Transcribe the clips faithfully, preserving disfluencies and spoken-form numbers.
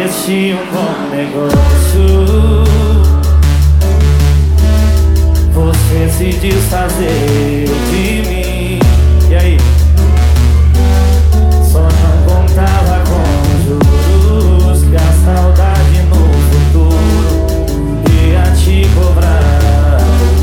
Parece um bom negócio você se desfazer de mim. E aí? Só não contava com juros que a saudade no futuro ia te cobrar.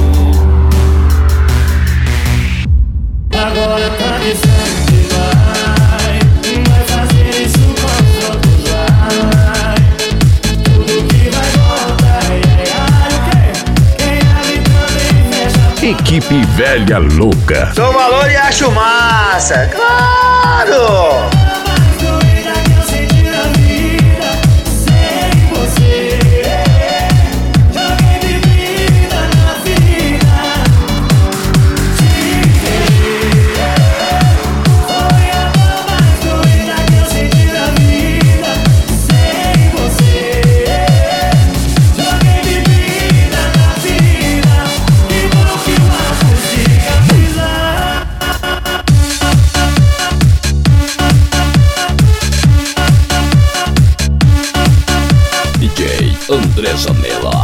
Agora tá dizendo que vai, vai fazer isso com os outros, vai. Tudo que vai voltar, ai, ai, o quê? Quem abre também fecha. Equipe Velha Louca. Sou valor e acho massa, claro! André Zanella.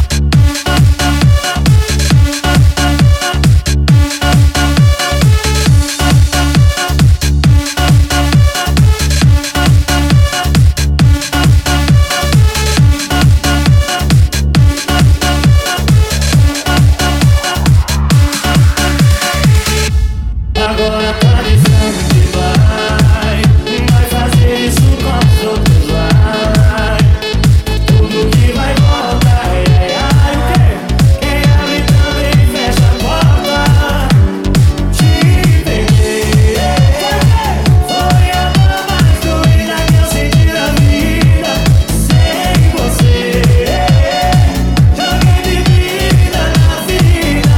Agora tá dizendo que vai, vai fazer isso com os outros, vai. Tudo que vai voltar, ai, ai, o quê? Quem abre também fecha a porta. Te perder foi a dor mais doida que eu senti na vida. Sem você joguei bebida na vida.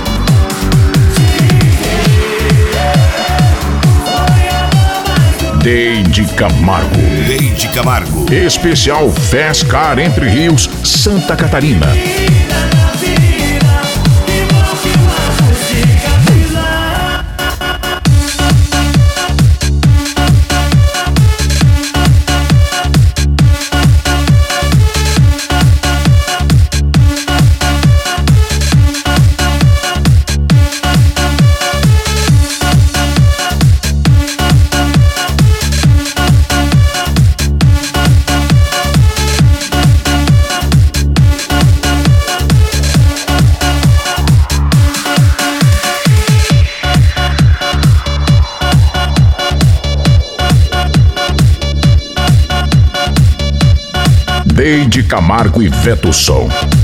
Deide Camargo. Deide Camargo. Especial Fescar Entre Rios, Santa Catarina. Deide Camargo e Veto Som.